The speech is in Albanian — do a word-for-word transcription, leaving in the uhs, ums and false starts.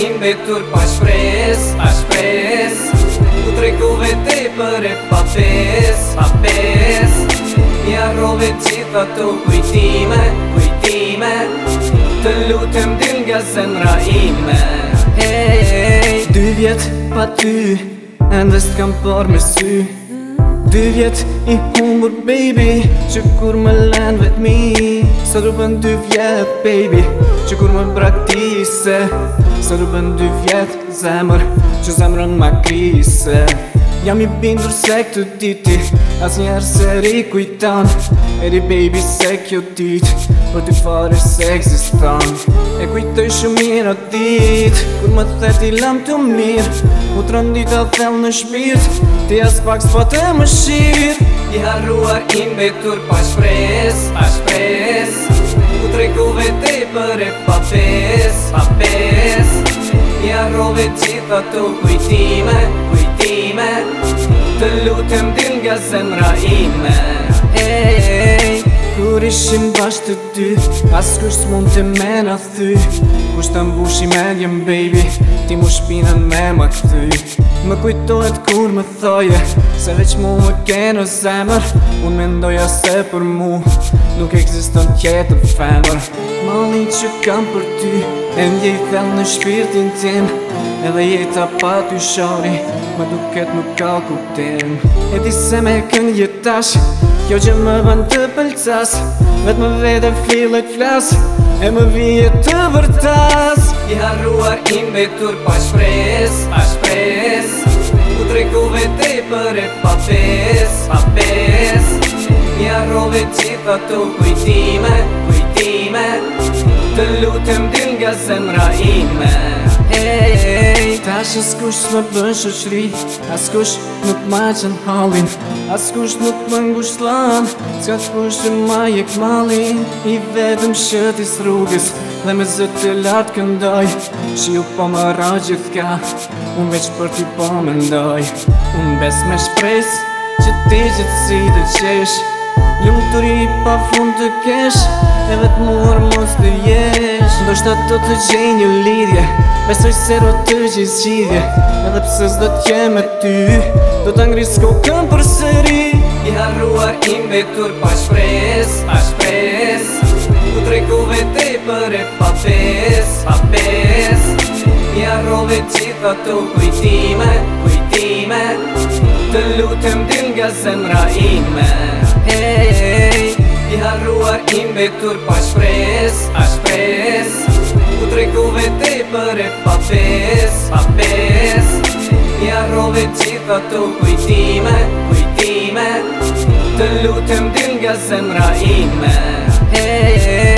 im betur pa shpres, pa shpres U treku vete për e pa pes, pa pes Mi arrove gjitha të kujtime, kujtime Të lutem dil nga zemra ime Hey, hey, dy vjet pa ty, ende s'kam par me sy Dy vjet i humbur baby, që kur më len vet mi Sa du bën dy vjet baby, që kur më braktise Sa du bën dy vjet zemër, që zemrën ma krise Jam i bindur se këtë diti, as njerë se ri kujtan Eri baby se kjo dit, për ty fare se eksistan E kujtoj shumë mirë atë dit, kur më thet i lam të mirë U trondita thell në shpirt, ti as pak s'po të më shir I harruar i mbetur pa shpres, pa shpres U treku vete për e pa pes, pa pes I harrove gjitha të kujtime, kujtime Të lutem dil nga zemra ime Hey, hey, kur ishim bashkë të dy As kush s'mund të me na thy Kush të mbushi medjem baby Ti mu shpinën me ma këthy Më kujtohet kur më thoje Se veç mu më keno zemër Unë mendoja se për mu Nuk eksiston tjetër femër Malin që kam për ty E ndjej thell në shpirtin tim Edhe jeta pa ty shori Më duket nuk ka kuptim E di se me kën jetash Kjo që më bën të pëlcas Vet më vete fillet flas E më vije të vërtas I harruar i mbetur pa shpres, pa shpres U treku vete për e pa pes, pa pes I harrove gjitha të kujtime, kujtime Të lutem dil nga zemra ime Hey, hey, tash askush më bën shoqri Askush nuk ma qen hallin Askush nuk më ngushtlon S'ka kush që ma jek malin I vetëm shëtis rrugës Dhe me zët të lartë këndoj Shiu po më ra gjithka Unë veç për ti po mendoj Unë bes me shpres Që ti gjithësi të qesh Ljumë të ri pa fund të kesh E vetë muar mos të jesh Ndo shta do të gjej një lidhje Besoj se ro të gjej zgjidhje Edhe pse s'do t'je me ty Do t'a ngris kokën për sëri I harruar i mbetur pa shpres, pa shpres U treku vete për e pa pes, pa pes I harrove gjitha të kujtime, kujtime Të lutem dil nga zemra ime Hey, hey, I harruar i mbetur pa shpres, pa shpres U treku vete për e pa pes, pa pes I harrove gjitha të kujtime, kujtime Të lutem dil nga zemra ime Hey, hey